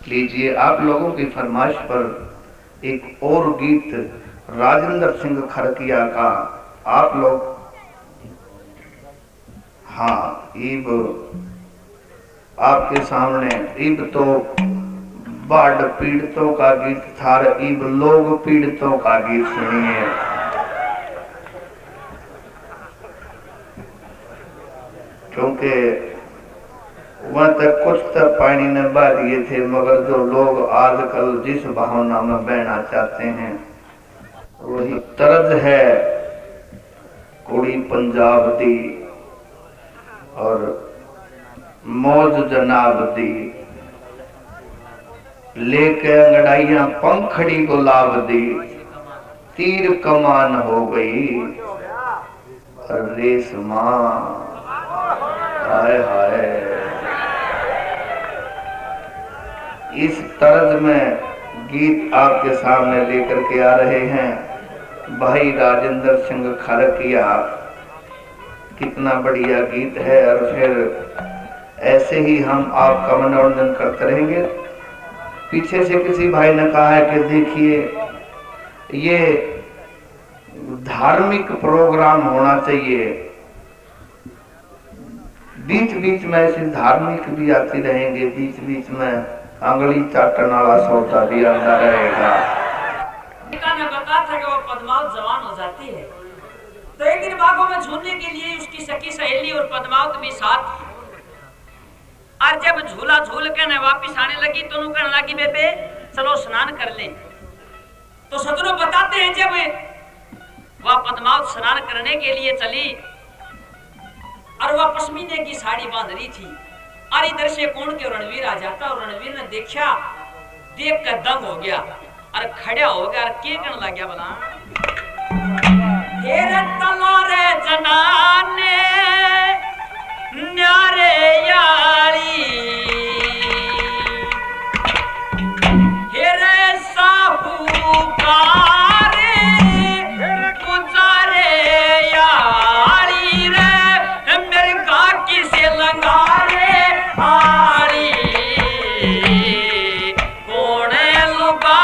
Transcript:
लीजिए आप लोगों की फरमाइश पर एक और गीत राजेंद्र सिंह खरकिया का आप लोग। हाँ, ईब आपके सामने ईब तो बाढ़ पीड़ितों का गीत था, ईब लोग पीड़ितों का गीत सुनिए। क्योंकि वह तक कुछ तक पानी ने बहा दिए थे, मगर जो लोग आजकल जिस भावना में बहना चाहते हैं वही तर्ज है कुड़ी पंजाब दी और मौज जनाब दी, लेके अंगड़ाइयां पंखड़ी को लाभ दी, तीर कमान हो गई और रेशमा। हाय हाय, इस तर्ज में गीत आपके सामने लेकर के आ रहे हैं भाई राजेंद्र सिंह खरकिया। कितना बढ़िया गीत है। और फिर ऐसे ही हम आपका मनोरंजन करते रहेंगे। पीछे से किसी भाई ने कहा है कि देखिए ये धार्मिक प्रोग्राम होना चाहिए, बीच बीच में ऐसे धार्मिक भी आती रहेंगे, बीच बीच में अंगली चाटन वाला सौदा भी आता रहेगा। ने बताया था कि वो पद्मावत जवान हो जाती है, तो एक दिन बागों में झूलने के लिए उसकी सखी सहेली और पद्मावत भी साथ। आज जब झूला झूल के न वापिस आने लगी तो उन्होंने कहने लगी बेबे चलो स्नान कर लें। तो सदरों बताते हैं जब वह पद्मावत स्नान करने के लिए चली और वह पश्मीने की साड़ी बांध रही थी और इधर से कौन के रणवीर आ जाता और रणवीर ने देखा, देख कर दंग हो गया और खड़ा हो गया और के कहने लग गया बोला हेरे तलारे जनाने न्यारे यारी हेरे साहूकार गुजारे यारी रे मेरे गाकी से लंगारे आरी कोने लुगा